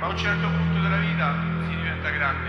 ma a un certo punto della vita si diventa grandi.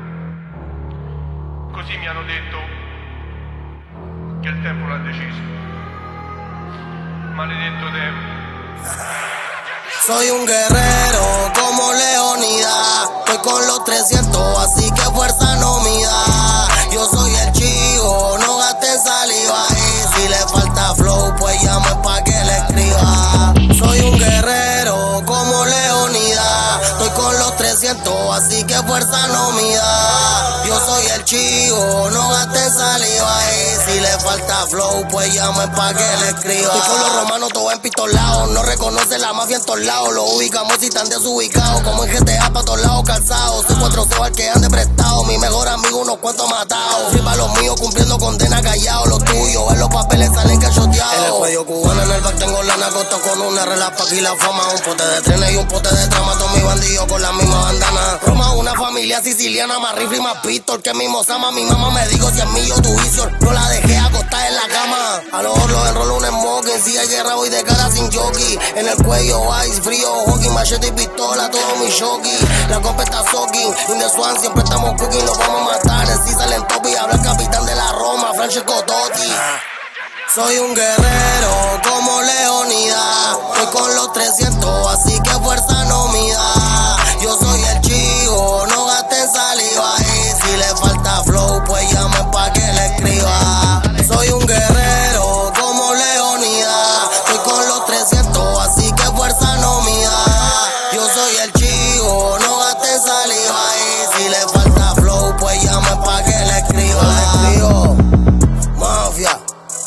Così mi hanno detto che il tempo l'ha deciso. Maledetto tempo. Soy un guerrero como Leonidas, estoy con los 300, así que fuerza no me da. Yo soy el chivo, no gasten saliva, y si le falta flow, pues llame pa' que le escriba. Soy un guerrero como Leonidas, estoy con los 300, así que fuerza no me da. Yo soy el chivo, no gasten saliva, y si le falta flow, pues llame pa' que le escriba. Estoy con los romanos todos empistolados, no reconoce la mafia en todos lados. Lo ubicamos y están desubicados, como en GTA pa' todos lados calzados. Soy 4 cebas que ande prestado, mi mejor amigo unos cuantos matados. Fui pa' los míos cumpliendo condena callado. Los tuyos en los papeles salen cachoteados. En el cuello cubano, en el back tengo lana, costo con una relapa aquí la fama. Un pote de trenes y un pote de trama, todos mis bandidos con la misma bandana. Roma, una familia siciliana, más rifle y más pistol que mismo Sama. Mi mamá me dijo 100 mil yo tu vicio, no la dejé acostar en la cama. A los los enrolo un smoking, si hay guerra voy de cara sin jockey. En el cuello ice, frío, hockey, machete y pistola, todo mi shocky. La compa está soaking, in the swan siempre estamos cooking, nos vamos a matar. Si salen top y habla el capitán de la Roma, Francesco Totti. Soy un guerrero como Leonidas, estoy con los 300, así que fuerza no me da. Yo soy el chivo, no gasten saliva, y si le falta flow, pues llame pa' que le escriba. Soy un guerrero como Leonidas, estoy con los 300, así que fuerza no me da. Yo soy el chivo, no gasten saliva, y si le falta flow, pues llame pa' que le escriba. Le escribo, mafia.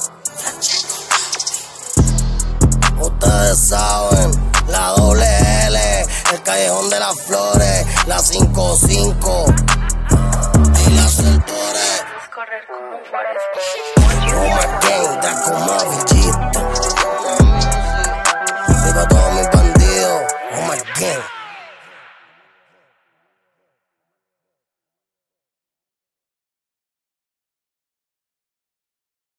Ustedes saben, la doble L, el callejón de las flores, la 5-5 y las Sertores. Correr como un Forrest. Roma Gang, Draco Mafia.